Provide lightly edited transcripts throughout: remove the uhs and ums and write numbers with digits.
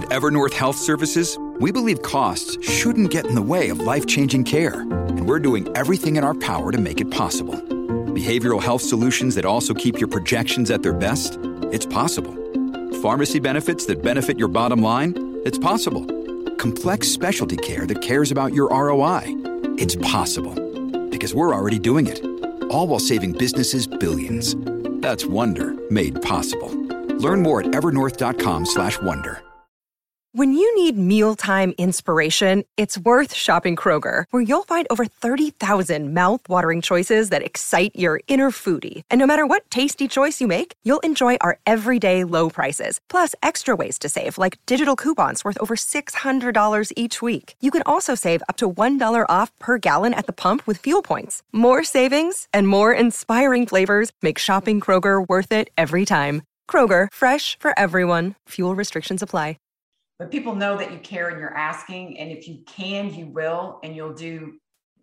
At Evernorth Health Services, we believe costs shouldn't get in the way of life-changing care, and we're doing everything in our power to make it possible. Behavioral health solutions that also keep your projections at their best? It's possible. Pharmacy benefits that benefit your bottom line? It's possible. Complex specialty care that cares about your ROI? It's possible. Because we're already doing it. All while saving businesses billions. That's Wonder made possible. Learn more at evernorth.com/wonder. When you need mealtime inspiration, it's worth shopping Kroger, where you'll find over 30,000 mouth-watering choices that excite your inner foodie. And no matter what tasty choice you make, you'll enjoy our everyday low prices, plus extra ways to save, like digital coupons worth over $600 each week. You can also save up to $1 off per gallon at the pump with fuel points. More savings and more inspiring flavors make shopping Kroger worth it every time. Kroger, fresh for everyone. Fuel restrictions apply. But people know that you care and you're asking, and if you can, you will, and you'll do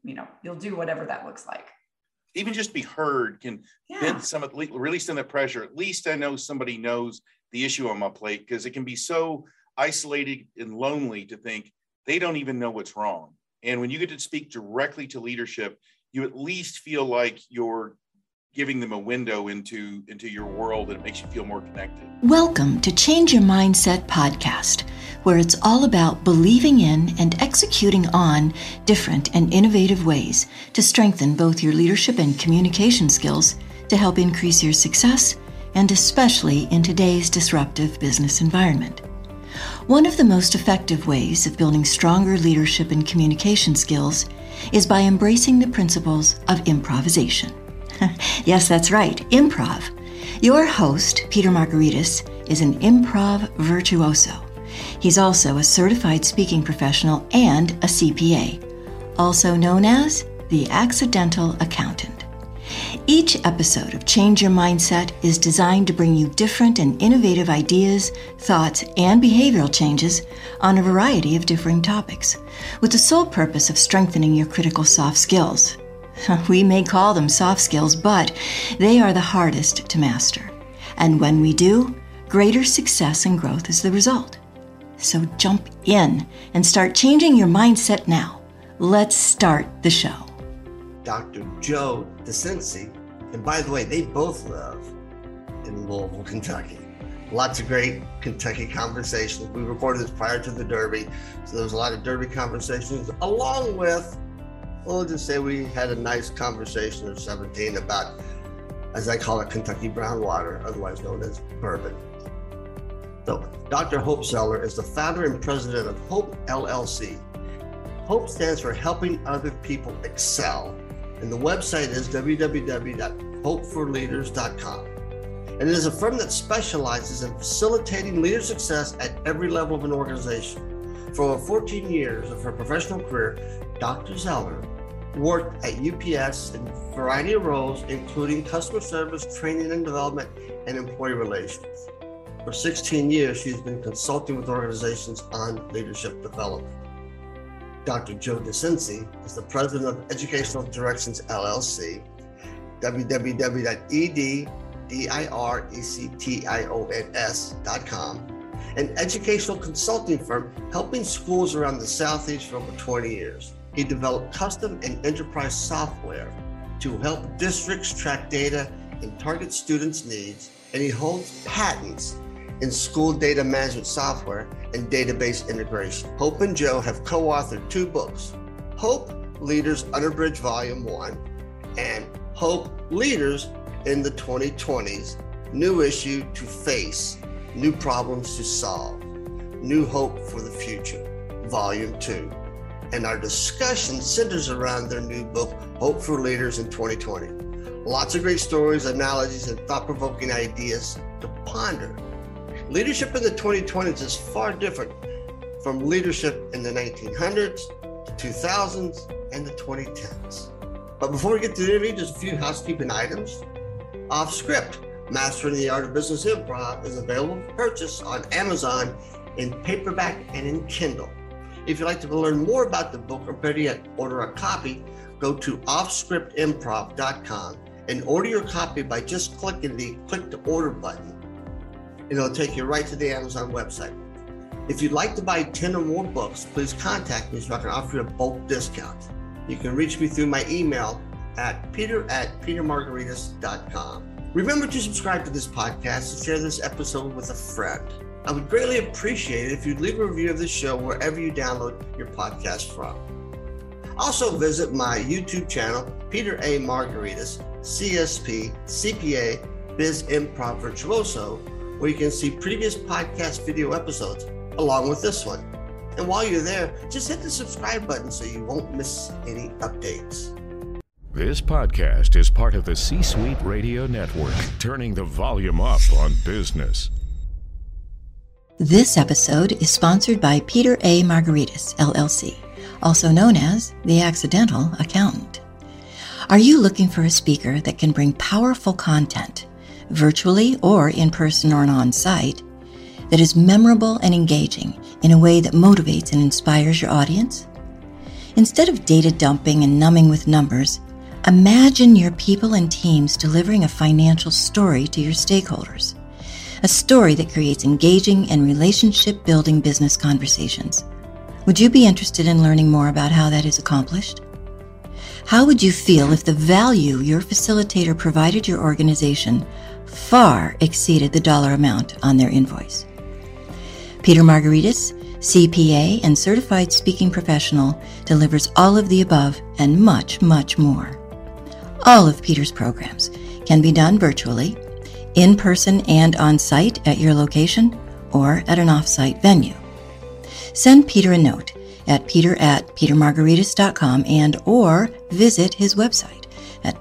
whatever that looks like. Even just be heard can release some of that pressure. At least I know somebody knows the issue on my plate, because it can be so isolated and lonely to think they don't even know what's wrong. And when you get to speak directly to leadership, you at least feel like you're giving them a window into your world, and it makes you feel more connected. Welcome to Change Your Mindset podcast, where it's all about believing in and executing on different and innovative ways to strengthen both your leadership and communication skills to help increase your success, and especially in today's disruptive business environment. One of the most effective ways of building stronger leadership and communication skills is by embracing the principles of improvisation. Yes, that's right, improv. Your host, Peter Margaritis, is an improv virtuoso. He's also a certified speaking professional and a CPA, also known as the Accidental Accountant. Each episode of Change Your Mindset is designed to bring you different and innovative ideas, thoughts, and behavioral changes on a variety of differing topics, with the sole purpose of strengthening your critical soft skills. We may call them soft skills, but they are the hardest to master. And when we do, greater success and growth is the result. So jump in and start changing your mindset now. Let's start the show. Dr. Joe DeCinces, and by the way, they both live in Louisville, Kentucky. Lots of great Kentucky conversations. We recorded this prior to the Derby, so there was a lot of Derby conversations, along with, we'll just say we had a nice conversation of 17 about, as I call it, Kentucky brown water, otherwise known as bourbon. So Dr. Hope Zeller is the founder and president of Hope LLC. Hope stands for Helping Other People Excel, and the website is www.hopeforleaders.com. And it is a firm that specializes in facilitating leader success at every level of an organization. For over 14 years of her professional career, Dr. Zeller worked at UPS in a variety of roles, including customer service, training and development, and employee relations. For 16 years, she's been consulting with organizations on leadership development. Dr. Joe DeCinces is the president of Educational Directions LLC, www.edirections.com, an educational consulting firm helping schools around the Southeast for over 20 years. He developed custom and enterprise software to help districts track data and target students' needs, and he holds patents in school data management software and database integration. Hope and Joe have co-authored 2 books, Hope Leaders Unabridged Volume 1 and Hope Leaders in the 2020s, New Issue to Face, New Problems to Solve, New Hope for the Future, Volume 2. And our discussion centers around their new book, Hope for Leaders in 2020. Lots of great stories, analogies, and thought-provoking ideas to ponder. Leadership in the 2020s is far different from leadership in the 1900s, the 2000s, and the 2010s. But before we get to the interview, just a few housekeeping items. Off Script, Mastering the Art of Business Improv, is available for purchase on Amazon in paperback and in Kindle. If you'd like to learn more about the book, or better yet, order a copy, go to offscriptimprov.com and order your copy by just clicking the Click to Order button. It'll take you right to the Amazon website. If you'd like to buy 10 or more books, please contact me so I can offer you a bulk discount. You can reach me through my email at peter@petermargaritis.com. Remember to subscribe to this podcast and share this episode with a friend. I would greatly appreciate it if you'd leave a review of this show wherever you download your podcast from. Also visit my YouTube channel, Peter A. Margaritis, CSP, CPA, Biz Improv Virtuoso, where you can see previous podcast video episodes along with this one. And while you're there, just hit the subscribe button so you won't miss any updates. This podcast is part of the C-Suite Radio Network, turning the volume up on business. This episode is sponsored by Peter A. Margaritis, LLC, also known as The Accidental Accountant. Are you looking for a speaker that can bring powerful content, virtually or in person or on-site, that is memorable and engaging in a way that motivates and inspires your audience? Instead of data dumping and numbing with numbers, imagine your people and teams delivering a financial story to your stakeholders, a story that creates engaging and relationship-building business conversations. Would you be interested in learning more about how that is accomplished? How would you feel if the value your facilitator provided your organization far exceeded the dollar amount on their invoice? Peter Margaritis, CPA and certified speaking professional, delivers all of the above and much, much more. All of Peter's programs can be done virtually, in person and on site at your location, or at an off-site venue. Send Peter a note at peter@petermargaritis.com and or visit his website at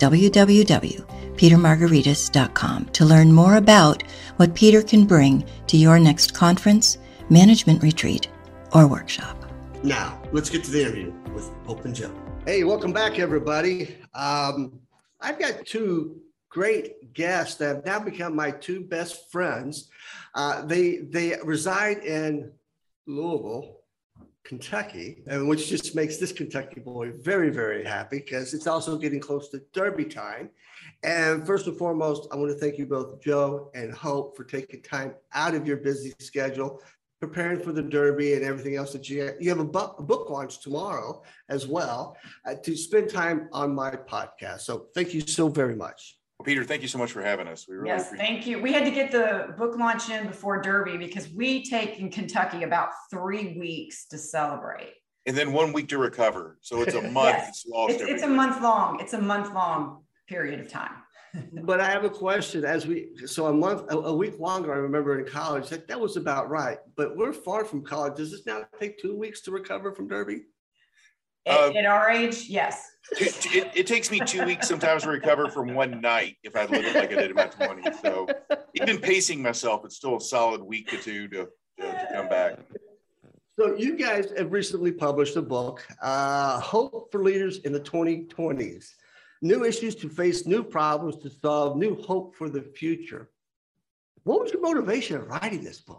www.petermargaritis.com to learn more about what Peter can bring to your next conference, management retreat, or workshop. Now, let's get to the interview with Hope and Joe. Hey, welcome back, everybody. I've got two great guests that have now become my two best friends. They reside in Louisville, Kentucky, and which just makes this Kentucky boy very, very happy because it's also getting close to Derby time. And first and foremost, I want to thank you both, Joe and Hope, for taking time out of your busy schedule, preparing for the Derby and everything else that you have a book launch tomorrow as well, to spend time on my podcast. So thank you so very much. Well, Peter, thank you so much for having us. We really appreciate thank you. We had to get the book launch in before Derby because we take in Kentucky about 3 weeks to celebrate. And then 1 week to recover. So it's a month. Yes. It's a month long. It's a month long period of time. But I have a question. A week longer, I remember in college, that was about right. But we're far from college. Does this now take 2 weeks to recover from Derby? At our age, yes. It takes me 2 weeks sometimes to recover from one night if I live it like I did in my 20s. So even pacing myself, it's still a solid week or two to come back. So you guys have recently published a book, Hope for Leaders in the 2020s. New issues to face, new problems to solve, new hope for the future. What was your motivation in writing this book?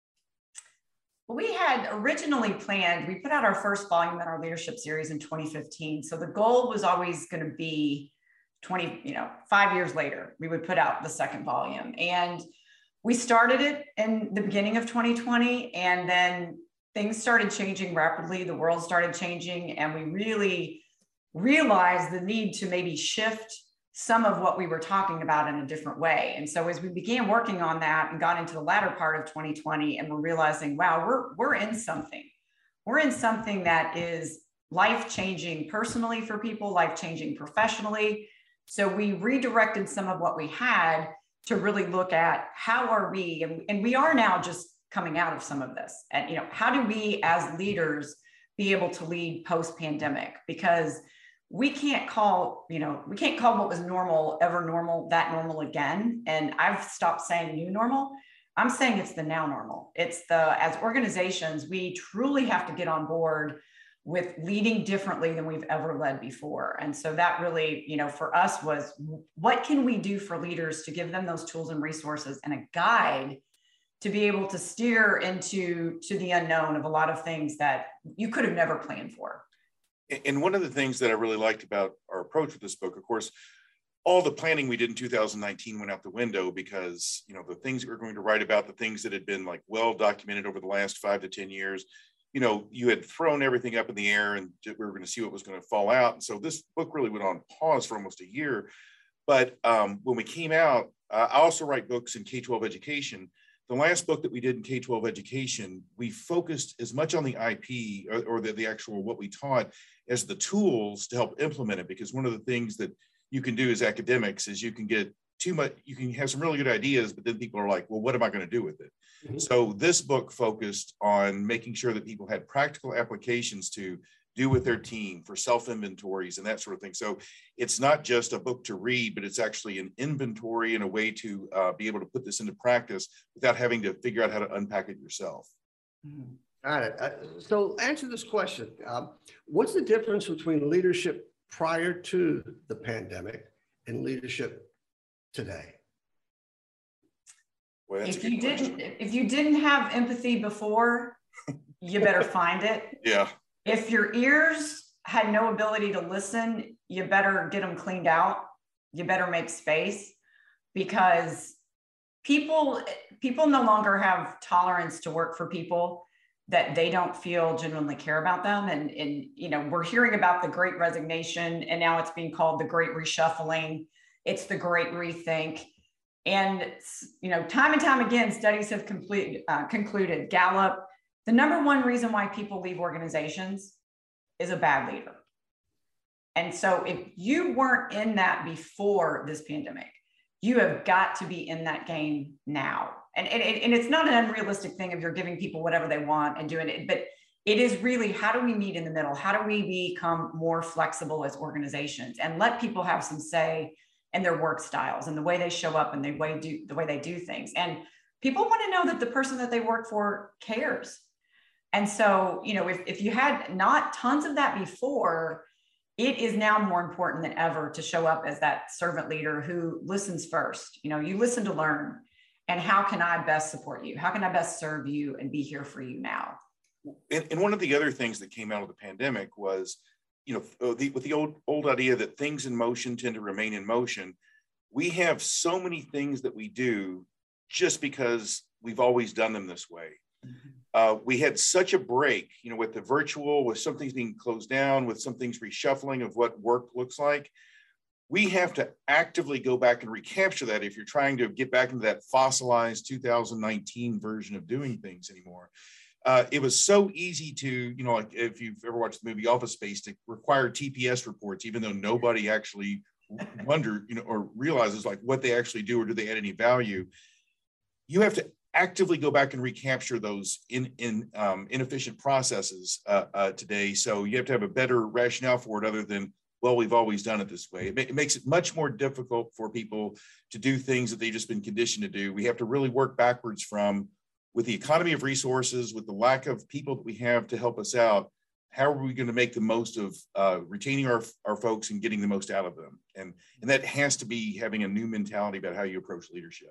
Well, we had originally planned, we put out our first volume in our leadership series in 2015. So the goal was always going to be 5 years later, we would put out the second volume. And we started it in the beginning of 2020, and then things started changing rapidly. The world started changing, and we really realized the need to maybe shift some of what we were talking about in a different way. And so as we began working on that and got into the latter part of 2020, and we're realizing, wow, we're in something. We're in something that is life-changing personally for people, life-changing professionally. So we redirected some of what we had to really look at how are we, and we are now just coming out of some of this. And, how do we as leaders be able to lead post-pandemic? Because we can't call what was normal ever normal, that normal again. And I've stopped saying new normal. I'm saying it's the now normal. As organizations, we truly have to get on board with leading differently than we've ever led before. And so that really, for us was, what can we do for leaders to give them those tools and resources and a guide to be able to steer into the unknown of a lot of things that you could have never planned for. And one of the things that I really liked about our approach with this book, of course, all the planning we did in 2019 went out the window because, you know, the things that we were going to write about, the things that had been like well documented over the last 5 to 10 years, you know, you had thrown everything up in the air and we were going to see what was going to fall out. And so this book really went on pause for almost a year. But when we came out, I also write books in K-12 education. The last book that we did in K-12 education, we focused as much on the IP or the actual what we taught as the tools to help implement it. Because one of the things that you can do as academics is you can get too much, you can have some really good ideas, but then people are like, well, what am I going to do with it? Mm-hmm. So this book focused on making sure that people had practical applications to do with their team for self-inventories and that sort of thing. So it's not just a book to read, but it's actually an inventory and a way to be able to put this into practice without having to figure out how to unpack it yourself. Got it. So answer this question. What's the difference between leadership prior to the pandemic and leadership today? Well, if you didn't have empathy before, you better find it. Yeah. If your ears had no ability to listen, you better get them cleaned out. You better make space, because people no longer have tolerance to work for people that they don't feel genuinely care about them. And you know, we're hearing about the Great Resignation, and now it's being called the Great Reshuffling. It's the Great Rethink. And, you know, time and time again, studies have concluded, Gallup, the number one reason why people leave organizations is a bad leader. And so if you weren't in that before this pandemic, you have got to be in that game now. And it's not an unrealistic thing if you're giving people whatever they want and doing it, but it is really, how do we meet in the middle? How do we become more flexible as organizations and let people have some say in their work styles and the way they show up and the way they do things? And people want to know that the person that they work for cares. And so, you know, if you had not tons of that before, it is now more important than ever to show up as that servant leader who listens first. You know, you listen to learn. And how can I best support you? How can I best serve you and be here for you now? And one of the other things that came out of the pandemic was, you know, with the old idea that things in motion tend to remain in motion. We have so many things that we do just because we've always done them this way. We had such a break, you know, with the virtual, with some things being closed down, with some things reshuffling of what work looks like. We have to actively go back and recapture that if you're trying to get back into that fossilized 2019 version of doing things anymore. It was so easy to, you know, like if you've ever watched the movie Office Space, to require TPS reports, even though nobody actually wondered, you know, or realizes like what they actually do or do they add any value. You have to actively go back and recapture those inefficient processes today. So you have to have a better rationale for it other than, well, we've always done it this way. It makes it much more difficult for people to do things that they've just been conditioned to do. We have to really work backwards from, with the economy of resources, with the lack of people that we have to help us out, how are we going to make the most of retaining our folks and getting the most out of them? And that has to be having a new mentality about how you approach leadership.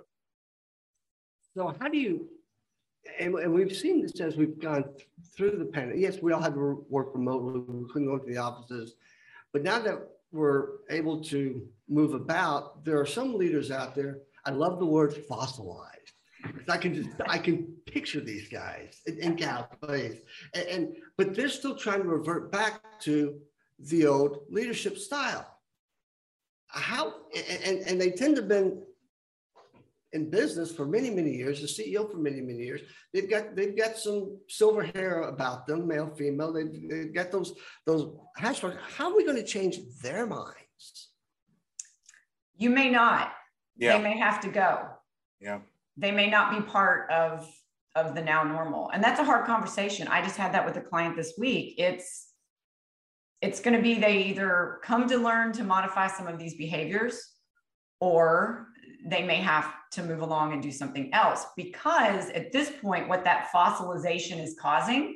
So how do you, and we've seen this as we've gone through the pandemic. Yes, we all had to work remotely. We couldn't go to the offices. But now that we're able to move about, there are some leaders out there. I love the word fossilized. I can picture these guys in Gallup, but they're still trying to revert back to the old leadership style. How and they tend to have been in business for many, many years, the CEO for many, many years. They've got some silver hair about them, male, female. They've got those hashtags. How are we going to change their minds? You may not. Yeah. They may have to go. Yeah. They may not be part of the now normal. And that's a hard conversation. I just had that with a client this week. It's going to be, they either come to learn to modify some of these behaviors, or they may have to move along and do something else, because at this point, what that fossilization is causing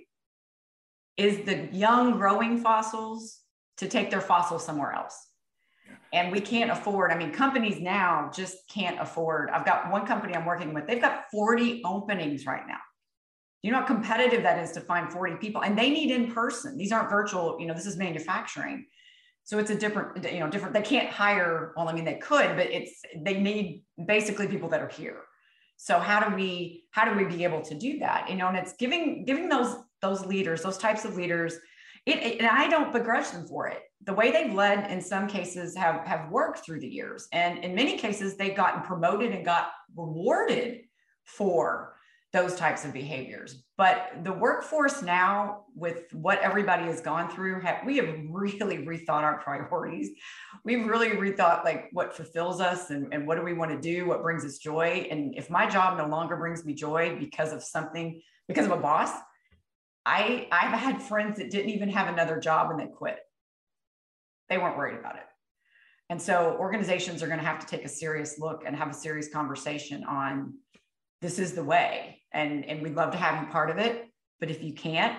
is the young growing fossils to take their fossils somewhere else. And we can't afford, I mean, companies now just can't afford. I've got one company I'm working with, they've got 40 openings right now. You know how competitive that is to find 40 people, and they need in person. These aren't virtual, you know, this is manufacturing. So it's a different, they can't hire, well, I mean, they could, but they need basically people that are here. So how do we be able to do that? And it's giving those leaders, those types of leaders, and I don't begrudge them for it. The way they've led in some cases have worked through the years. And in many cases, they've gotten promoted and got rewarded for those types of behaviors. But the workforce now, with what everybody has gone through, we have really rethought our priorities. We've really rethought like what fulfills us and what do we want to do, what brings us joy. And if my job no longer brings me joy because of a boss, I've had friends that didn't even have another job and they quit. They weren't worried about it. And so organizations are going to have to take a serious look and have a serious conversation on, this is the way. And we'd love to have you part of it. But if you can't,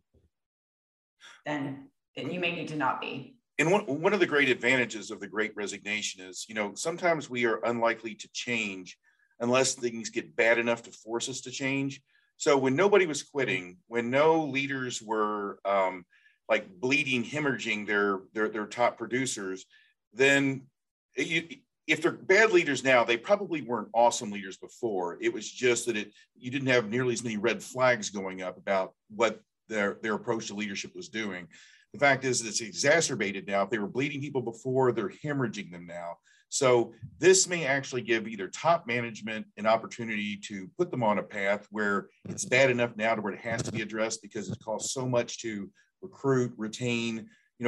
then you may need to not be. And one of the great advantages of the Great Resignation is, sometimes we are unlikely to change unless things get bad enough to force us to change. So when nobody was quitting, when no leaders were like bleeding, hemorrhaging their top producers, then if they're bad leaders now, they probably weren't awesome leaders before. It was just that you didn't have nearly as many red flags going up about what their approach to leadership was doing. The fact is that it's exacerbated now. If they were bleeding people before, they're hemorrhaging them now. So this may actually give either top management an opportunity to put them on a path where it's bad enough now to where it has to be addressed because it costs so much to recruit, retain,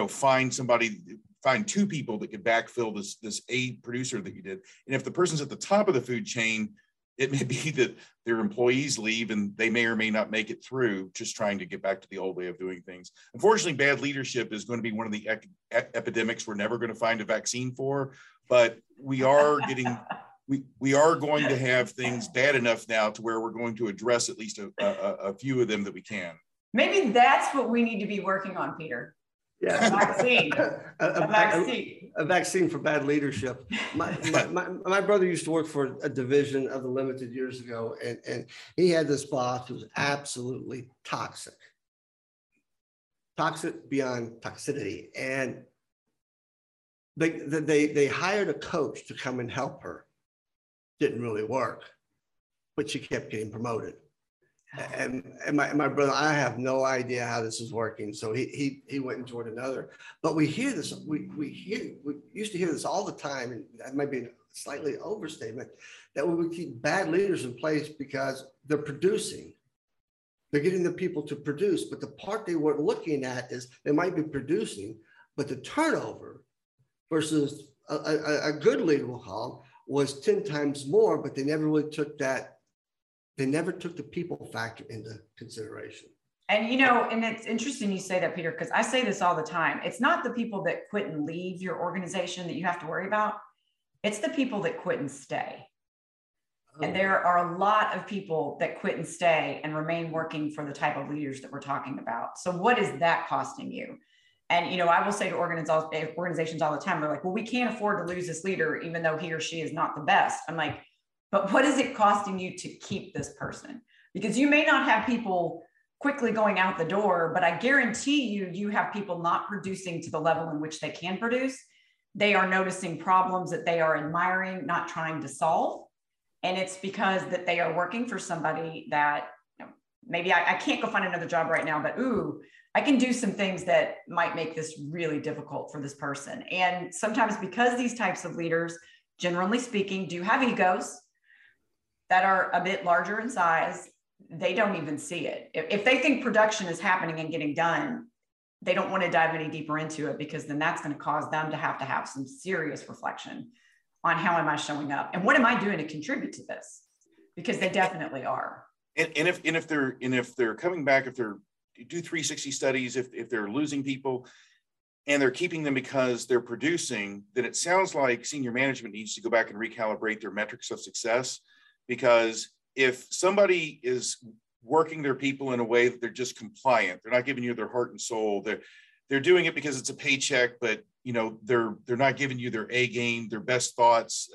find two people that could backfill this A producer that you did. And if the person's at the top of the food chain, it may be that their employees leave and they may or may not make it through, just trying to get back to the old way of doing things. Unfortunately, bad leadership is going to be one of the epidemics we're never going to find a vaccine for, but we are going to have things bad enough now to where we're going to address at least a few of them that we can. Maybe that's what we need to be working on, Peter. Yeah, a vaccine for bad leadership. My brother used to work for a division of the Limited years ago, and he had this boss who was absolutely toxic beyond toxicity. And they hired a coach to come and help her. Didn't really work, but she kept getting promoted. And my brother, I have no idea how this is working. So he went and joined another. But we hear this, we used to hear this all the time, and that might be a slightly overstatement, that we would keep bad leaders in place because they're producing. They're getting the people to produce. But the part they weren't looking at is they might be producing, but the turnover versus a good leader will call was 10 times more, but they never really took that. They never took the people factor into consideration. And, and it's interesting you say that, Peter, because I say this all the time. It's not the people that quit and leave your organization that you have to worry about. It's the people that quit and stay. Oh. And there are a lot of people that quit and stay and remain working for the type of leaders that we're talking about. So what is that costing you? And, I will say to organizations all the time, they're like, well, we can't afford to lose this leader, even though he or she is not the best. I'm like, but what is it costing you to keep this person? Because you may not have people quickly going out the door, but I guarantee you have people not producing to the level in which they can produce. They are noticing problems that they are admiring, not trying to solve. And it's because that they are working for somebody that maybe I can't go find another job right now, but I can do some things that might make this really difficult for this person. And sometimes because these types of leaders, generally speaking, do have egos that are a bit larger in size, they don't even see it. If they think production is happening and getting done, they don't want to dive any deeper into it, because then that's going to cause them to have some serious reflection on how am I showing up and what am I doing to contribute to this? Because they definitely are. And if they're coming back, if they're do 360 studies, if they're losing people and they're keeping them because they're producing, then it sounds like senior management needs to go back and recalibrate their metrics of success. Because if somebody is working their people in a way that they're just compliant, they're not giving you their heart and soul, they're doing it because it's a paycheck, but they're not giving you their A game, their best thoughts,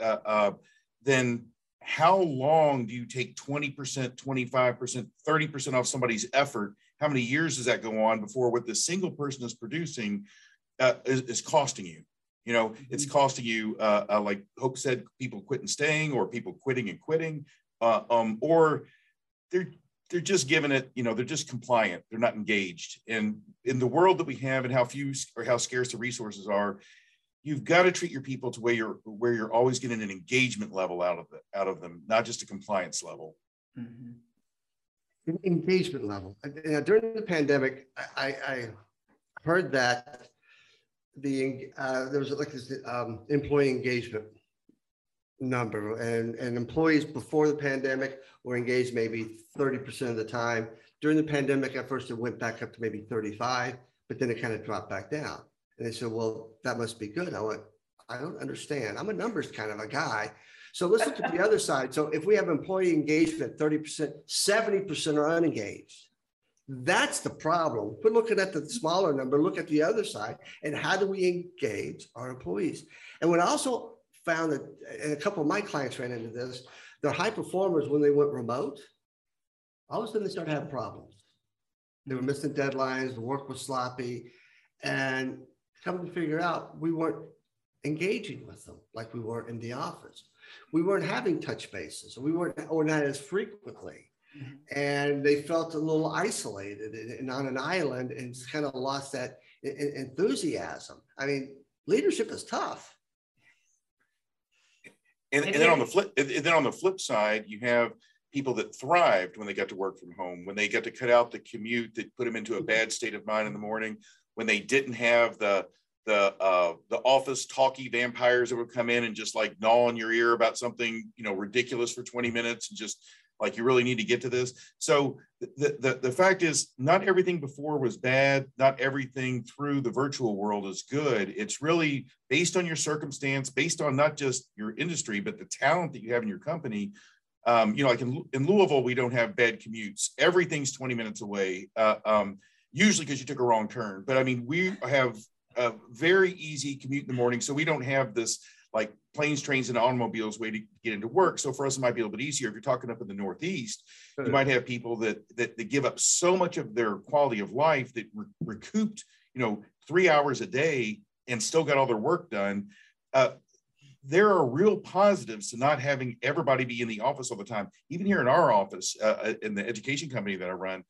then how long do you take 20%, 25%, 30% off somebody's effort? How many years does that go on before what the single person is producing is costing you. You know, it's costing you, like Hope said, people quitting staying, or people quitting and quitting, or they're just giving it, you know, they're just compliant. They're not engaged. And in the world that we have and how few or how scarce the resources are, you've got to treat your people to where you're always getting an engagement level out of them, not just a compliance level. Mm-hmm. Engagement level. You know, during the pandemic, I heard that there was like this employee engagement number, and employees before the pandemic were engaged maybe 30% of the time. During the pandemic, at first it went back up to maybe 35, but then it kind of dropped back down. And they said, well, that must be good. I went, I don't understand. I'm a numbers kind of a guy. So let's look at the other side. So if we have employee engagement, 30%, 70% are unengaged. That's the problem. We're looking at the smaller number, look at the other side, and how do we engage our employees? And what I also found that, and a couple of my clients ran into this, they're high performers when they went remote. All of a sudden they started having problems. They were missing deadlines, the work was sloppy, and come to figure out we weren't engaging with them like we were in the office. We weren't having touch bases, or not as frequently. And they felt a little isolated and on an island, and just kind of lost that enthusiasm. I mean, leadership is tough. And then on the flip side, you have people that thrived when they got to work from home, when they got to cut out the commute that put them into a bad state of mind in the morning, when they didn't have the office talky vampires that would come in and just like gnaw on your ear about something, you know, ridiculous for 20 minutes and just like, you really need to get to this. So the fact is, not everything before was bad. Not everything through the virtual world is good. It's really based on your circumstance, based on not just your industry, but the talent that you have in your company. You know, like in Louisville, we don't have bad commutes. Everything's 20 minutes away, usually because you took a wrong turn. But I mean, we have a very easy commute in the morning. So we don't have this like planes, trains, and automobiles way to get into work. So for us, it might be a little bit easier. If you're talking up in the Northeast, you might have people that give up so much of their quality of life that recouped, you know, 3 hours a day and still got all their work done. There are real positives to not having everybody be in the office all the time. Even here in our office, in the education company that I run,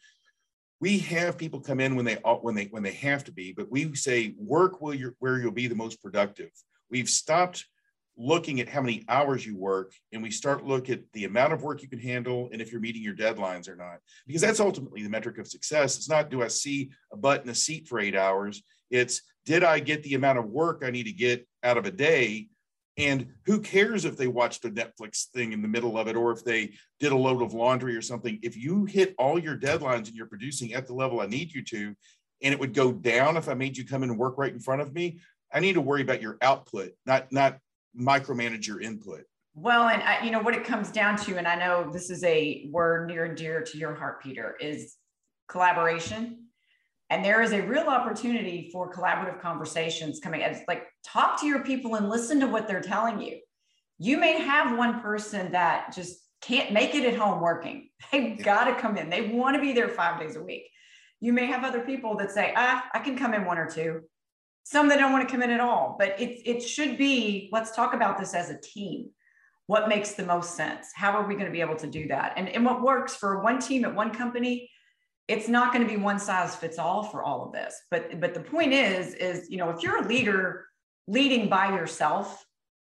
we have people come in when they have to be, but we say work where you'll be the most productive. We've stopped looking at how many hours you work, and we start look at the amount of work you can handle and if you're meeting your deadlines or not, because that's ultimately the metric of success. It's not, do I see a butt in a seat for 8 hours? It's, did I get the amount of work I need to get out of a day? And who cares if they watched a Netflix thing in the middle of it, or if they did a load of laundry or something? If you hit all your deadlines and you're producing at the level I need you to, and it would go down if I made you come in and work right in front of me, I need to worry about your output, not micromanage your input. Well, and you know what it comes down to, and I know this is a word near and dear to your heart, Peter, is collaboration. And there is a real opportunity for collaborative conversations coming. It's like, talk to your people and listen to what they're telling you. You may have one person that just can't make it at home working. They've got to come in. They want to be there 5 days a week. You may have other people that say, I can come in 1 or 2. Some that don't want to come in at all, but it should be, let's talk about this as a team. What makes the most sense? How are we going to be able to do that? And what works for one team at one company, it's not going to be one size fits all for all of this. But the point is, you know, if you're a leader leading by yourself,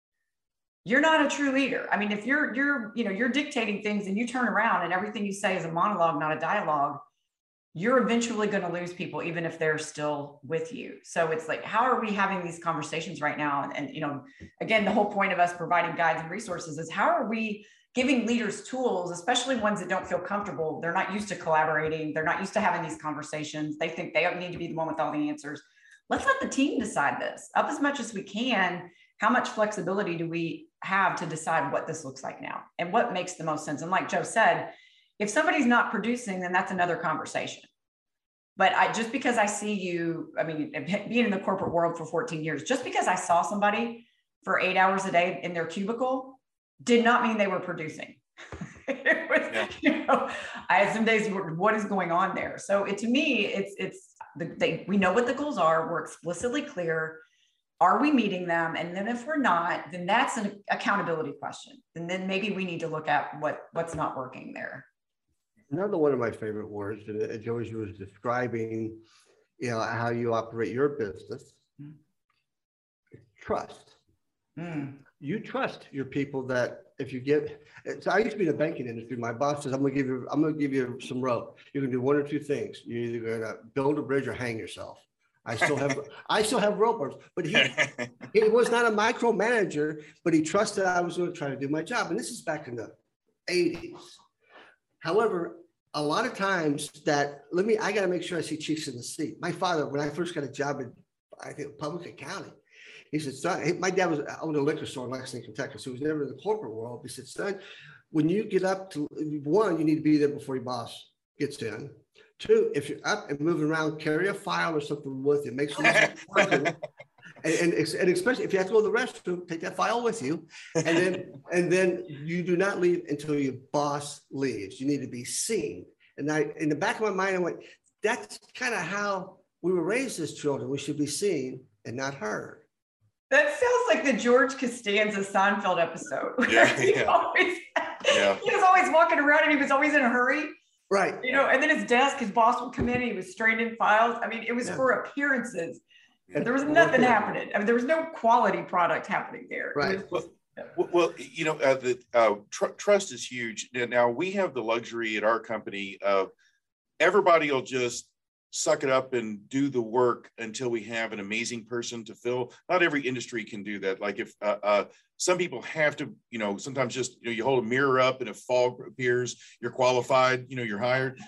you're not a true leader. I mean, if you're dictating things and you turn around and everything you say is a monologue, not a dialogue, you're eventually going to lose people, even if they're still with you. So it's like, how are we having these conversations right now? And you know, again, the whole point of us providing guides and resources is, how are we giving leaders tools, especially ones that don't feel comfortable? They're not used to collaborating. They're not used to having these conversations. They think they need to be the one with all the answers. Let's let the team decide this up as much as we can. How much flexibility do we have to decide what this looks like now and what makes the most sense? And like Joe said, if somebody's not producing, then that's another conversation. But just because I see you, I mean, being in the corporate world for 14 years, just because I saw somebody for 8 hours a day in their cubicle did not mean they were producing. It was, I had some days where, what is going on there? So to me, we know what the goals are. We're explicitly clear. Are we meeting them? And then if we're not, then that's an accountability question. And then maybe we need to look at what's not working there. Another one of my favorite words, and Joyce was describing, how you operate your business. Trust. You trust your people that if you get. So I used to be in the banking industry. My boss says, I'm going to give you some rope. You can do one or two things. You're either going to build a bridge or hang yourself. I still have ropers, but he was not a micromanager, but he trusted I was going to try to do my job. And this is back in the 80s. However, a lot of times I got to make sure I see cheeks in the seat. My father, when I first got a job in, I think, public accounting, he said, son, my dad owned a liquor store in Lexington, Kentucky, so he was never in the corporate world. He said, son, when you get up to, one, you need to be there before your boss gets in. Two, if you're up and moving around, carry a file or something with you. Make sure and especially if you have to go to the restroom, take that file with you. And then you do not leave until your boss leaves. You need to be seen. And in the back of my mind, I went, that's kind of how we were raised as children. We should be seen and not heard. That sounds like the George Costanza Seinfeld episode. He was always walking around and he was always in a hurry. Right. And then his boss would come in and he was straightening files. I mean, it was for appearances. There was nothing happening. I mean, there was no quality product happening there. Right. Trust is huge. Now we have the luxury at our company of everybody will just suck it up and do the work until we have an amazing person to fill. Not every industry can do that. Like if some people have to, sometimes just, you hold a mirror up and if fog appears, you're qualified, you're hired.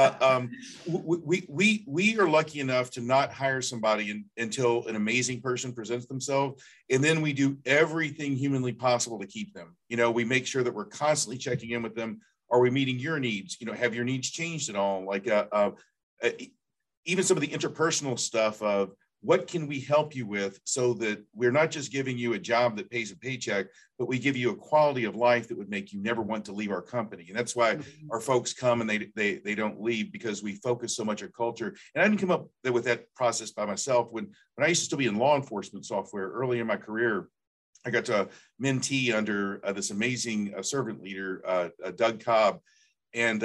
We are lucky enough to not hire somebody until an amazing person presents themselves. And then we do everything humanly possible to keep them. We make sure that we're constantly checking in with them. Are we meeting your needs? Have your needs changed at all? Like, even some of the interpersonal stuff of what can we help you with so that we're not just giving you a job that pays a paycheck, but we give you a quality of life that would make you never want to leave our company. And that's why our folks come and they don't leave, because we focus so much on culture. And I didn't come up with that process by myself. When I used to still be in law enforcement software early in my career, I got to mentee under this amazing servant leader, Doug Cobb. And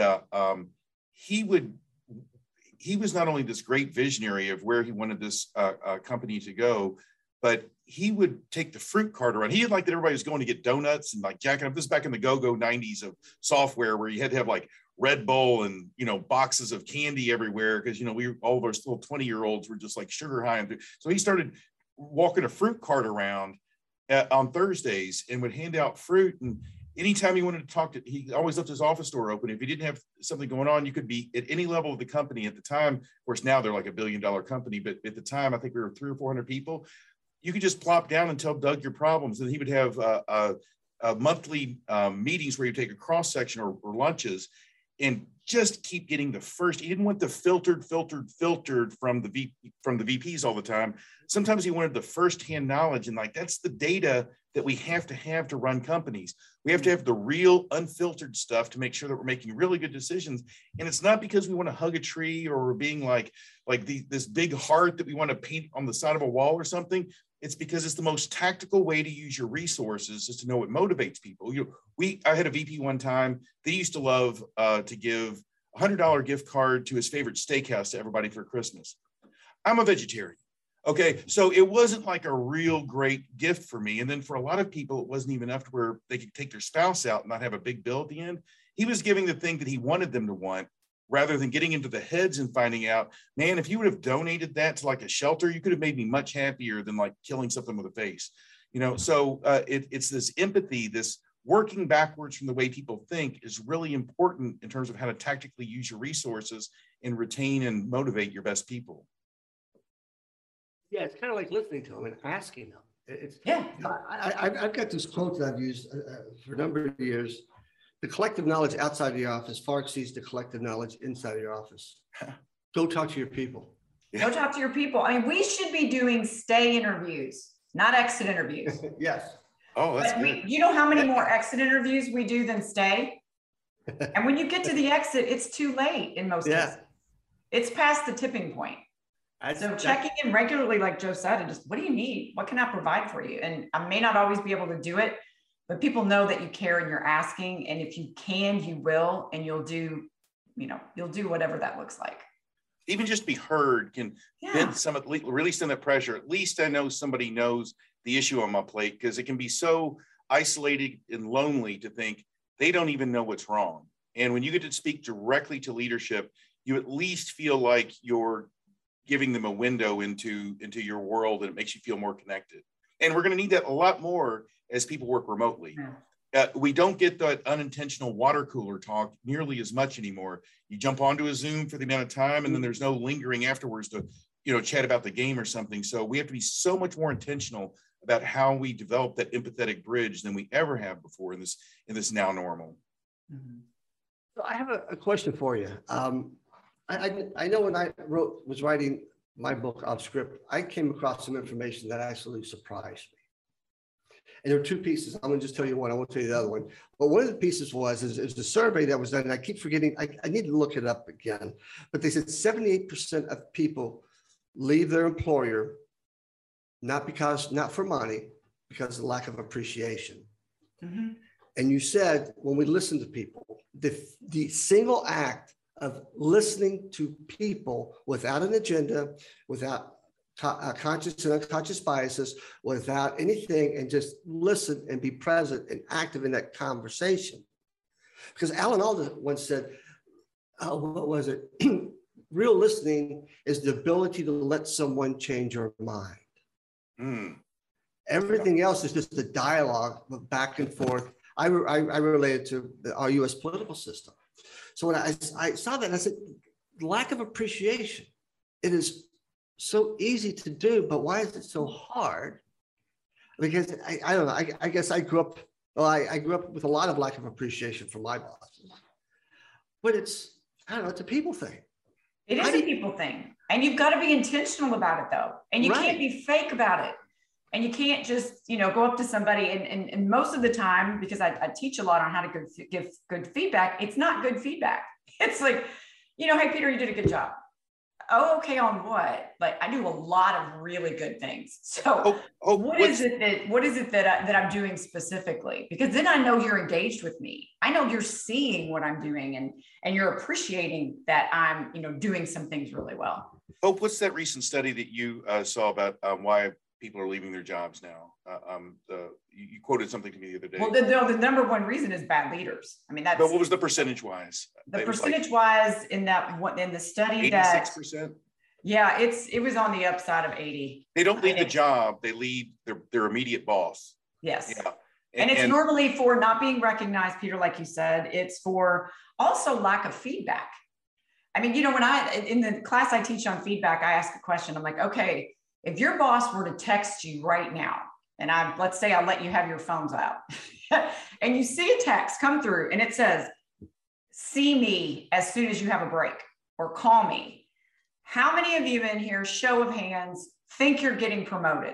he was not only this great visionary of where he wanted this company to go, but he would take the fruit cart around. He had like that everybody was going to get donuts and like jacking up. This is back in the go-go 90s of software where you had to have like Red Bull and, boxes of candy everywhere. Cause all of our little 20-year-olds were just like sugar high. So he started walking a fruit cart around on Thursdays and would hand out fruit. And anytime he wanted to talk he always left his office door open. If he didn't have something going on, you could be at any level of the company at the time. Of course, now they're like $1 billion company, but at the time, I think we were 300 or 400 people. You could just plop down and tell Doug your problems. And he would have monthly meetings where you take a cross section or lunches and just keep getting the first. He didn't want the filtered from the VPs all the time. Sometimes he wanted the firsthand knowledge, and like that's the data that we have to run companies. We have to have the real unfiltered stuff to make sure that we're making really good decisions. And it's not because we want to hug a tree or we're being like this big heart that we want to paint on the side of a wall or something. It's because it's the most tactical way to use your resources is to know what motivates people. I had a VP one time, they used to love to give a $100 gift card to his favorite steakhouse to everybody for Christmas. I'm a vegetarian. Okay, so it wasn't like a real great gift for me. And then for a lot of people, it wasn't even enough to where they could take their spouse out and not have a big bill at the end. He was giving the thing that he wanted them to want, rather than getting into the heads and finding out, man, if you would have donated that to like a shelter, you could have made me much happier than like killing something with a face. So it's this empathy, this working backwards from the way people think is really important in terms of how to tactically use your resources and retain and motivate your best people. Yeah, it's kind of like listening to them and asking them. I've got this quote that I've used for a number of years. The collective knowledge outside of the office far exceeds the collective knowledge inside of your office. Go talk to your people. Yeah. Go talk to your people. I mean, we should be doing stay interviews, not exit interviews. Yes. Oh, that's good. You know how many more exit interviews we do than stay? And when you get to the exit, it's too late in most cases. It's past the tipping point. So checking in regularly, like Joe said, and just, what do you need? What can I provide for you? And I may not always be able to do it, but people know that you care and you're asking. And if you can, you will, and you'll do whatever that looks like. Even just be heard can vent some of, release some of that pressure. At least I know somebody knows the issue on my plate, because it can be so isolated and lonely to think they don't even know what's wrong. And when you get to speak directly to leadership, you at least feel like you're giving them a window into your world, and it makes you feel more connected. And we're going to need that a lot more as people work remotely. We don't get that unintentional water cooler talk nearly as much anymore. You jump onto a Zoom for the amount of time, and then there's no lingering afterwards to, chat about the game or something. So we have to be so much more intentional about how we develop that empathetic bridge than we ever have before in this now normal. So I have a question for you. I know when I was writing my book Off Script, I came across some information that absolutely surprised me. And there are two pieces. I'm going to just tell you one. I won't tell you the other one. But one of the pieces is the survey that was done, and I keep forgetting. I need to look it up again. But they said 78% of people leave their employer not for money, because of lack of appreciation. And you said, when we listen to people, the single act of listening to people without an agenda, without conscious and unconscious biases, without anything, and just listen and be present and active in that conversation. Because Alan Alda once said, what was it? Real listening is the ability to let someone change your mind. Everything else is just a dialogue back and forth. I related to our U.S. political system. So when I saw that, I said, lack of appreciation. It is so easy to do, but why is it so hard? Because I don't know. I guess I grew up. Well, I grew up with a lot of lack of appreciation from my bosses. But it's a people thing. It is a people thing, and you've got to be intentional about it, though, and you can't be fake about it. And you can't just, go up to somebody and most of the time, because I teach a lot on how to give good feedback, it's not good feedback. It's like, hey, Peter, you did a good job. Oh, okay, on what? Like, I do a lot of really good things. So what is it that I'm doing specifically? Because then I know you're engaged with me. I know you're seeing what I'm doing and you're appreciating that I'm, doing some things really well. Hope, what's that recent study that you saw about why people are leaving their jobs now? You quoted something to me the other day. Well, the number one reason is bad leaders. I mean, But what was the percentage wise? The percentage wise in the study 86%? Yeah, it was on the upside of 80. They don't leave the job; they leave their immediate boss. Yes. Yeah. And it's normally for not being recognized, Peter, like you said. It's for also lack of feedback. I mean, when in the class I teach on feedback, I ask a question. I'm like, okay, if your boss were to text you right now, and let's say I let you have your phones out, and you see a text come through and it says, see me as soon as you have a break, or call me. How many of you in here, show of hands, think you're getting promoted?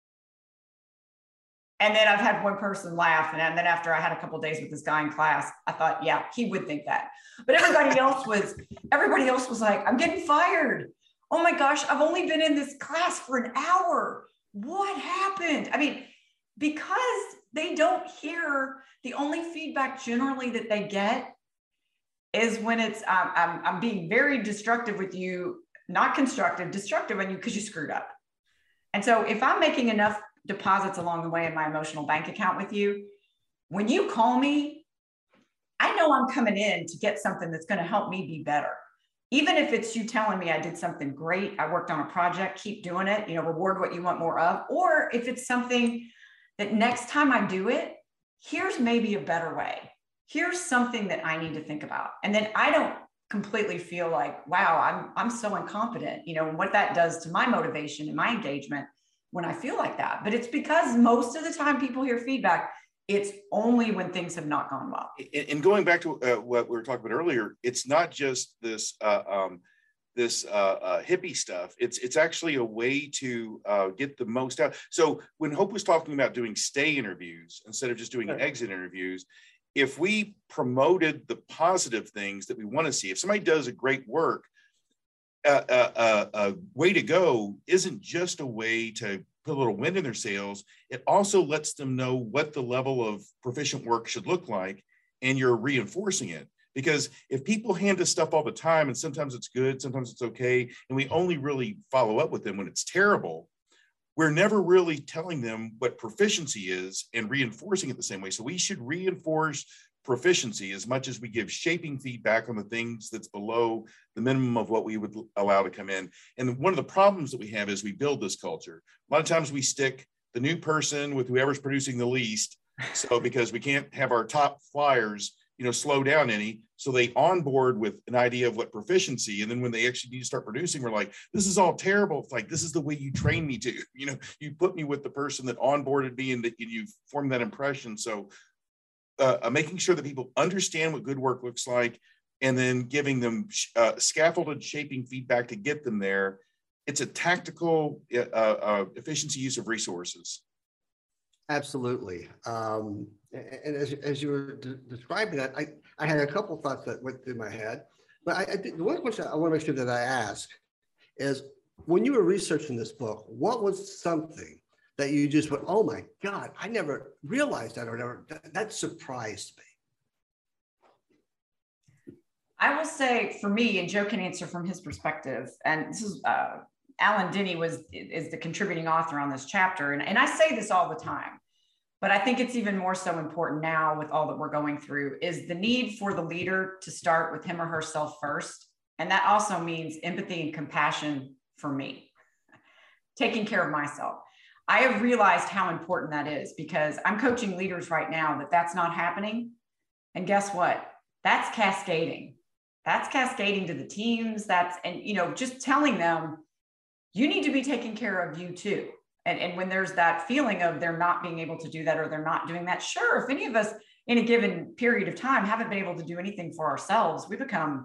And then I've had one person laugh. And then after I had a couple of days with this guy in class, I thought, yeah, he would think that. But everybody else was like, I'm getting fired. Oh my gosh, I've only been in this class for an hour. What happened? I mean, because they don't hear, the only feedback generally that they get is when it's, I'm being very destructive with you, not constructive, destructive on you because you screwed up. And so if I'm making enough deposits along the way in my emotional bank account with you, when you call me, I know I'm coming in to get something that's going to help me be better. Even if it's you telling me I did something great, I worked on a project, keep doing it, reward what you want more of. Or if it's something that next time I do it, here's maybe a better way. Here's something that I need to think about. And then I don't completely feel like, wow, I'm so incompetent, and what that does to my motivation and my engagement when I feel like that. But it's because most of the time people hear feedback, it's only when things have not gone well. And going back to what we were talking about earlier, it's not just this hippie stuff. It's actually a way to get the most out. So when Hope was talking about doing stay interviews instead of just doing exit interviews, if we promoted the positive things that we want to see, if somebody does a great work, a way to go isn't just a way to put a little wind in their sails. It also lets them know what the level of proficient work should look like, and you're reinforcing it. Because if people hand us stuff all the time, and sometimes it's good, sometimes it's okay, and we only really follow up with them when it's terrible, we're never really telling them what proficiency is and reinforcing it the same way. So we should reinforce proficiency as much as we give shaping feedback on the things that's below the minimum of what we would allow to come in. And one of the problems that we have is we build this culture. A lot of times we stick the new person with whoever's producing the least. So because we can't have our top flyers, slow down any. So they onboard with an idea of what proficiency. And then when they actually need to start producing, we're like, this is all terrible. It's like, this is the way you train me to, you put me with the person that onboarded me and that you formed that impression. So making sure that people understand what good work looks like, and then giving them scaffolded shaping feedback to get them there. It's a tactical efficiency use of resources. Absolutely. And as you were describing that, I had a couple of thoughts that went through my head. But I think the one question I want to make sure that I ask is, when you were researching this book, what was something that you just went, oh my God, I never realized that, or that surprised me? I will say, for me, and Joe can answer from his perspective, and this is Alan Denny is the contributing author on this chapter. And I say this all the time, but I think it's even more so important now with all that we're going through, is the need for the leader to start with him or herself first. And that also means empathy and compassion for me, taking care of myself. I have realized how important that is, because I'm coaching leaders right now that's not happening. And guess what? That's cascading. That's cascading to the teams. Just telling them, you need to be taking care of you too. And when there's that feeling of they're not being able to do that, or they're not doing that, sure, if any of us in a given period of time haven't been able to do anything for ourselves, we become,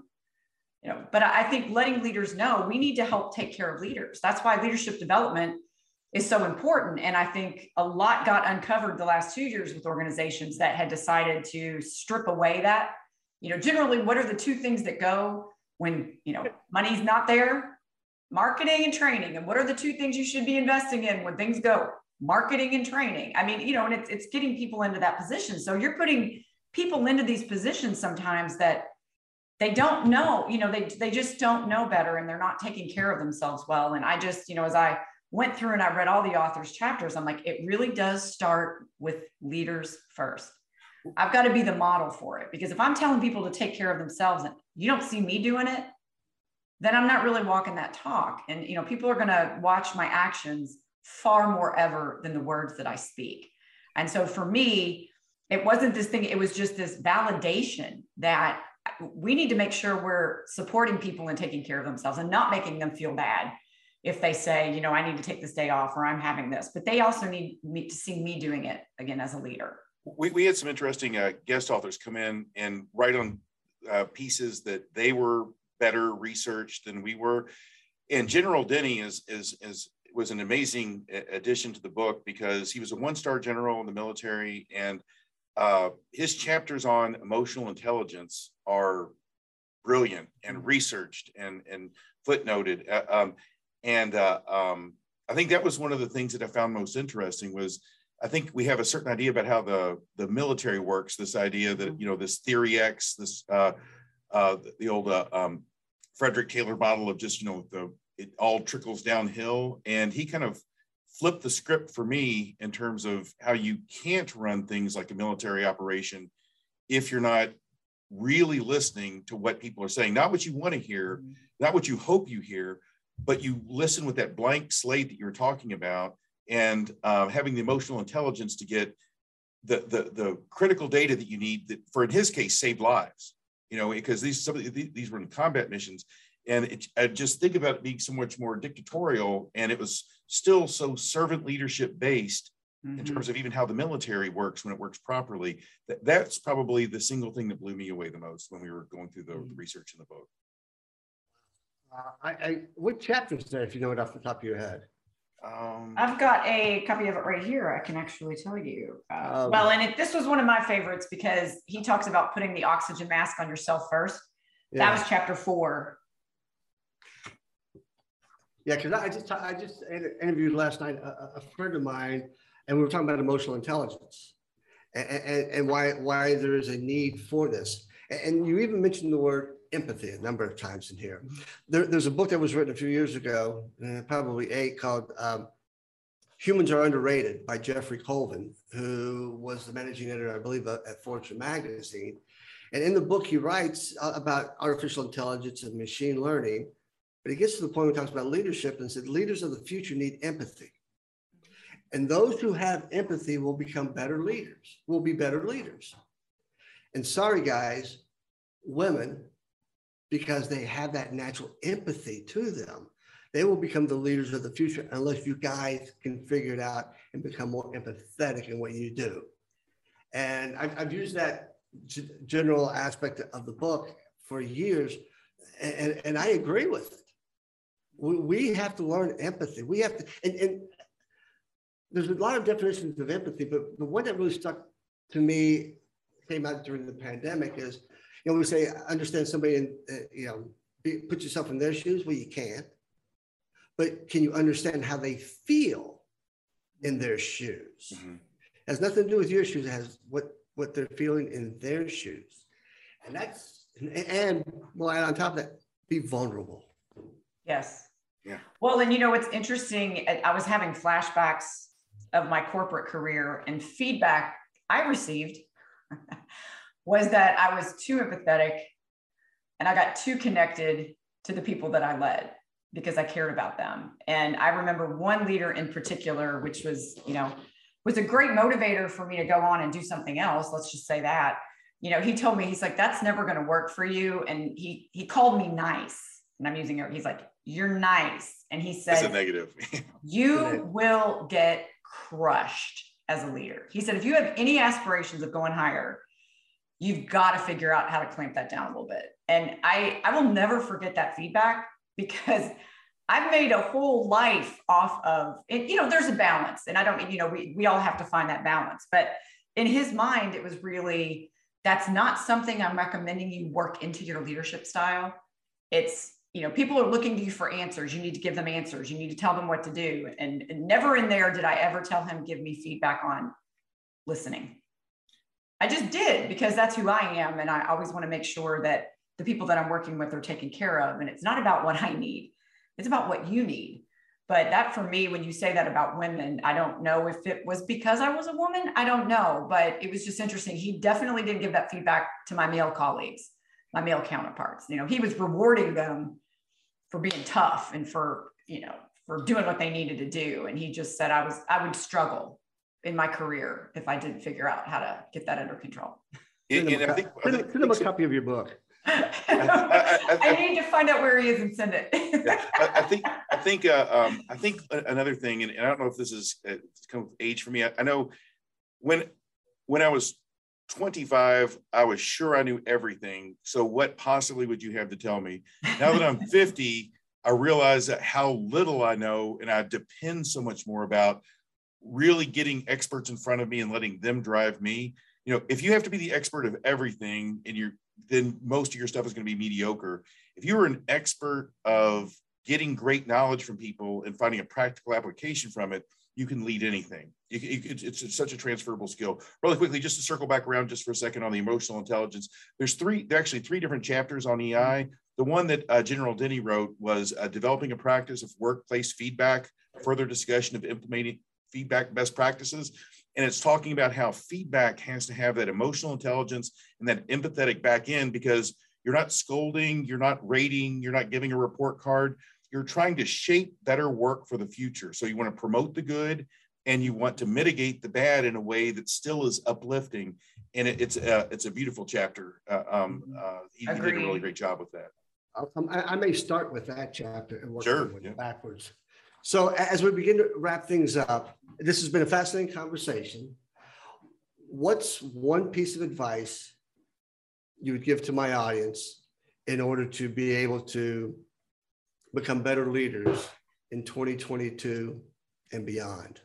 but I think letting leaders know we need to help take care of leaders. That's why leadership development is so important. And I think a lot got uncovered the last 2 years with organizations that had decided to strip away that, generally, what are the two things that go when, money's not there? Marketing and training. And what are the two things you should be investing in when things go? Marketing and training. I mean, and it's getting people into that position. So you're putting people into these positions sometimes that they don't know, they just don't know better, and they're not taking care of themselves well. And I just, as I went through and I read all the author's chapters, I'm like, it really does start with leaders first. I've got to be the model for it, because if I'm telling people to take care of themselves and you don't see me doing it, then I'm not really walking that talk. And, people are going to watch my actions far more ever than the words that I speak. And so for me, it wasn't this thing. It was just this validation that we need to make sure we're supporting people and taking care of themselves, and not making them feel bad if they say, I need to take this day off, or I'm having this, but they also need to see me doing it again as a leader. We had some interesting guest authors come in and write on pieces that they were better researched than we were. And General Denny was an amazing addition to the book, because he was a one-star general in the military, and his chapters on emotional intelligence are brilliant and researched and footnoted. I think that was one of the things that I found most interesting. Was I think we have a certain idea about how the military works. This idea that this Theory X, this the old Frederick Taylor model of just it all trickles downhill, and he kind of flipped the script for me in terms of how you can't run things like a military operation if you're not really listening to what people are saying, not what you want to hear, not what you hope you hear, but you listen with that blank slate that you're talking about, and having the emotional intelligence to get the critical data that you need that, for in his case, saved lives. Because these were in combat missions, and I just think about it being so much more dictatorial, and it was still so servant leadership based in terms of even how the military works when it works properly. That's probably the single thing that blew me away the most when we were going through the research in the book. What chapter is there, if you know it off the top of your head? I've got a copy of it right here. I can actually tell you. This was one of my favorites because he talks about putting the oxygen mask on yourself first. Yeah. That was chapter 4. Yeah, because I just interviewed last night a friend of mine, and we were talking about emotional intelligence and why there is a need for this. And you even mentioned the word empathy a number of times in here. There's a book that was written a few years ago, probably 8, called Humans Are Underrated by Jeffrey Colvin, who was the managing editor, I believe, at Fortune magazine. And in the book, he writes about artificial intelligence and machine learning, but he gets to the point where he talks about leadership and said, leaders of the future need empathy. And those who have empathy will become better leaders, will be better leaders. And sorry, guys, women, because they have that natural empathy to them, they will become the leaders of the future unless you guys can figure it out and become more empathetic in what you do. And I've used that general aspect of the book for years, and I agree with it. We have to learn empathy. We have to, and there's a lot of definitions of empathy, but the one that really stuck to me came out during the pandemic is, we say understand somebody and put yourself in their shoes. Well, you can't, but can you understand how they feel in their shoes? Mm-hmm. It has nothing to do with your shoes. It has what they're feeling in their shoes, and we'll add on top of that, be vulnerable. Yes. Yeah. Well, and what's interesting, I was having flashbacks of my corporate career, and feedback I received was that I was too empathetic and I got too connected to the people that I led because I cared about them. And I remember one leader in particular, which was, was a great motivator for me to go on and do something else. Let's just say that, he told me, he's like, that's never going to work for you. And he called me nice, and I'm using it. He's like, you're nice. And he said, that's a negative. You will get crushed as a leader. He said, if you have any aspirations of going higher, you've got to figure out how to clamp that down a little bit. And I will never forget that feedback, because I've made a whole life off of, and there's a balance, and I don't, we all have to find that balance, but in his mind, it was really, that's not something I'm recommending you work into your leadership style. It's, people are looking to you for answers. You need to give them answers. You need to tell them what to do. And never in there did I ever tell him, give me feedback on listening. I just did, because that's who I am. And I always want to make sure that the people that I'm working with are taken care of. And it's not about what I need. It's about what you need. But that, for me, when you say that about women, I don't know if it was because I was a woman. I don't know, but it was just interesting. He definitely didn't give that feedback to my male colleagues, my male counterparts. He was rewarding them for being tough and for doing what they needed to do. And he just said, I would struggle in my career if I didn't figure out how to get that under control. Send him a copy of your book. I need to find out where he is and send it. I think another thing, and I don't know if this is come with age for me. I know when I was 25, I was sure I knew everything. So what possibly would you have to tell me? Now that I'm 50, I realize that how little I know, and I depend so much more about really getting experts in front of me and letting them drive me. If you have to be the expert of everything, and then most of your stuff is going to be mediocre. If you were an expert of getting great knowledge from people and finding a practical application from it, you can lead anything. It's such a transferable skill. Really quickly, just to circle back around just for a second on the emotional intelligence, there are actually 3 different chapters on EI. The one that General Denny wrote was developing a practice of workplace feedback, further discussion of implementing feedback best practices. And it's talking about how feedback has to have that emotional intelligence and that empathetic back end, because you're not scolding, you're not rating, you're not giving a report card. You're trying to shape better work for the future. So you want to promote the good, and you want to mitigate the bad in a way that still is uplifting. And it's a beautiful chapter. He did a really great job with that. I may start with that chapter and work backwards. So as we begin to wrap things up, this has been a fascinating conversation. What's one piece of advice you would give to my audience in order to be able to become better leaders in 2022 and beyond?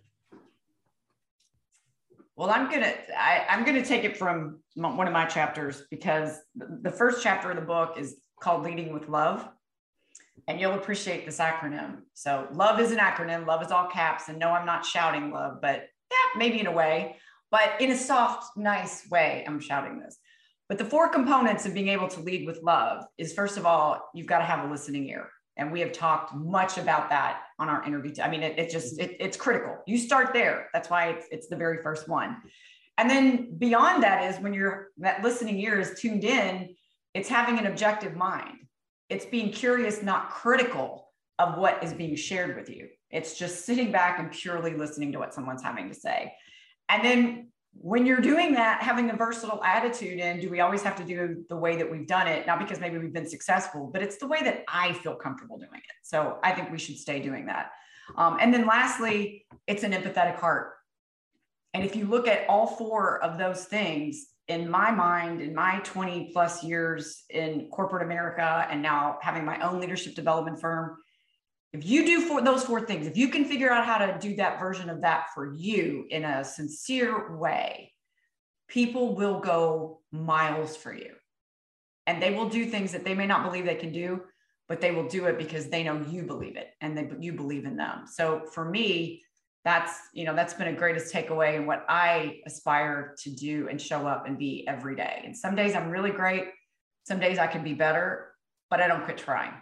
Well, I'm gonna take it from one of my chapters, because the first chapter of the book is called Leading with Love, and you'll appreciate this acronym. So love is an acronym. Love is all caps, and no, I'm not shouting love, but yeah, maybe in a way, but in a soft, nice way, I'm shouting this. But the 4 components of being able to lead with love is, first of all, you've got to have a listening ear. And we have talked much about that on our interview. I mean, it's critical. You start there. That's why it's the very first one. And then beyond that is when that listening ear is tuned in, it's having an objective mind. It's being curious, not critical of what is being shared with you. It's just sitting back and purely listening to what someone's having to say. And then when you're doing that, having a versatile attitude, and do we always have to do the way that we've done it? Not because maybe we've been successful, but it's the way that I feel comfortable doing it. So I think we should stay doing that. And then lastly, it's an empathetic heart. And if you look at all 4 of those things, in my mind, in my 20 plus years in corporate America, and now having my own leadership development firm, if you do those 4 things, if you can figure out how to do that version of that for you in a sincere way, people will go miles for you. And they will do things that they may not believe they can do, but they will do it because they know you believe it and you believe in them. So for me, that's been a greatest takeaway, and what I aspire to do and show up and be every day. And some days I'm really great. Some days I can be better, but I don't quit trying.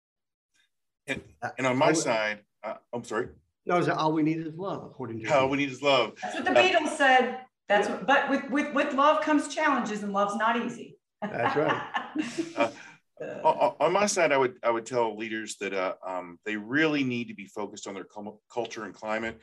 And on my side, I'm sorry. No, all we need is love, according to all we need is love. That's what the Beatles said. But with love comes challenges, and love's not easy. That's right. On my side, I would tell leaders that they really need to be focused on their culture and climate.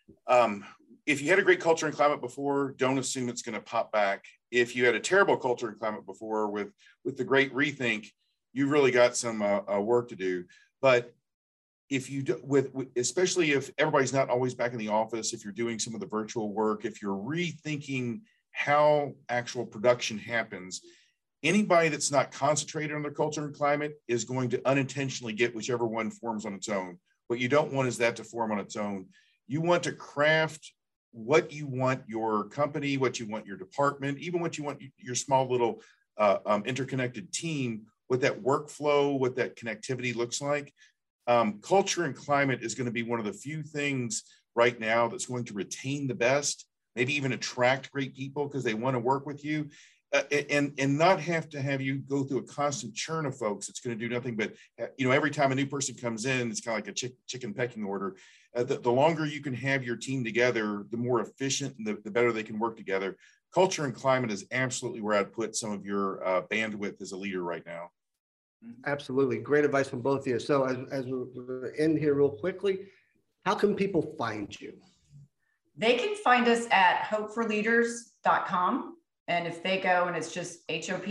If you had a great culture and climate before, don't assume it's going to pop back. If you had a terrible culture and climate before, with the great rethink, you've really got some work to do. But if you do, especially if everybody's not always back in the office, if you're doing some of the virtual work, if you're rethinking how actual production happens, anybody that's not concentrated on their culture and climate is going to unintentionally get whichever one forms on its own. What you don't want is that to form on its own. You want to craft what you want your company, what you want your department, even what you want your small little interconnected team, what that workflow, what that connectivity looks like. Culture and climate is going to be one of the few things right now that's going to retain the best, maybe even attract great people because they want to work with you, and not have to have you go through a constant churn of folks. It's going to do nothing but, every time a new person comes in, it's kind of like a chicken pecking order. The longer you can have your team together, the more efficient and the better they can work together. Culture and climate is absolutely where I'd put some of your bandwidth as a leader right now. Absolutely. Great advice from both of you. So as we end here real quickly, how can people find you? They can find us at hopeforleaders.com. And if they go, and it's just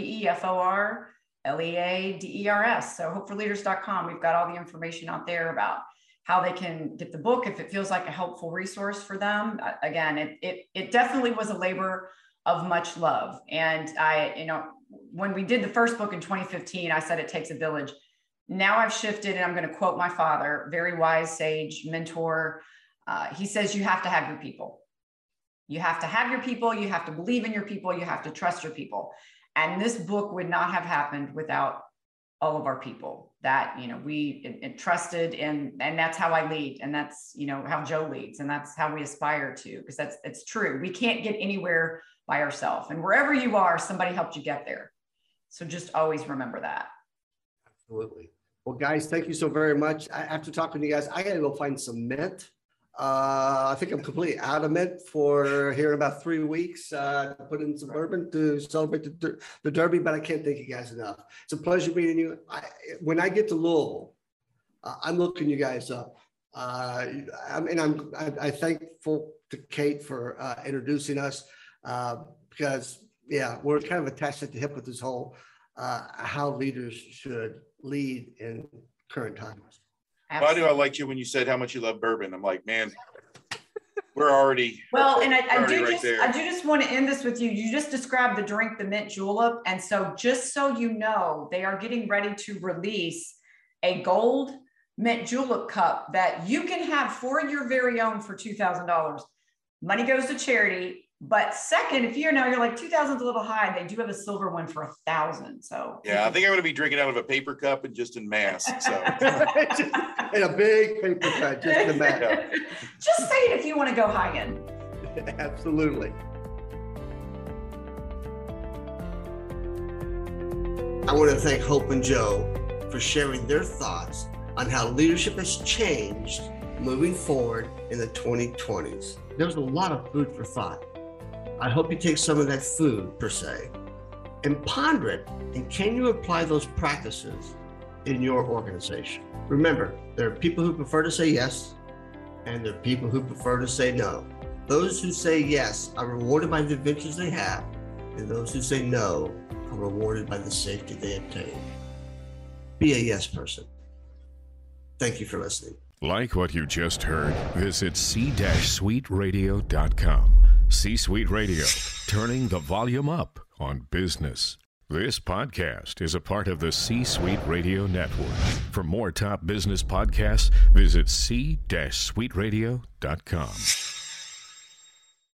HOPEFORLEADERS. So hopeforleaders.com. We've got all the information out there about how they can get the book if it feels like a helpful resource for them. Again, it definitely was a labor of much love. And when we did the first book in 2015, I said it takes a village. Now I've shifted, and I'm going to quote my father, very wise sage, mentor. He says, you have to have your people. You have to have your people. You have to believe in your people. You have to trust your people. And this book would not have happened without all of our people that, we trusted, and that's how I lead. And that's, how Joe leads. And that's how we aspire to, because it's true. We can't get anywhere by ourselves, and wherever you are, somebody helped you get there. So just always remember that. Absolutely. Well, guys, thank you so very much. After talking to you guys, I got to go find some mint. I think I'm completely out of mint for here in about 3 weeks. Put in some bourbon to celebrate the Derby, but I can't thank you guys enough. It's a pleasure meeting you. When I get to Louisville, I'm looking you guys up. I'm thankful to Kate for introducing us because, we're kind of attached at the hip with this whole how leaders should lead in current times. Why do I like you when you said how much you love bourbon? I'm like, man, we're already well. And I do right just want to end this with you. You just described the drink, the mint julep, and so just so you know, they are getting ready to release a gold mint julep cup that you can have for your very own for $2,000. Money goes to charity. But second, if you're like 2,000's a little high, they do have a silver one for 1,000. So yeah, I think I'm going to be drinking out of a paper cup and just in mass. So in a big paper cup, just in mass. Yeah. Just say it if you want to go high end. Absolutely. I want to thank Hope and Joe for sharing their thoughts on how leadership has changed moving forward in the 2020s. There's a lot of food for thought. I hope you take some of that food, per se, and ponder it. And can you apply those practices in your organization? Remember, there are people who prefer to say yes, and there are people who prefer to say no. Those who say yes are rewarded by the adventures they have, and those who say no are rewarded by the safety they obtain. Be a yes person. Thank you for listening. Like what you just heard, visit c-suiteradio.com. C-Suite Radio, turning the volume up on business. This podcast is a part of the C-Suite Radio Network. For more top business podcasts, visit c-suiteradio.com.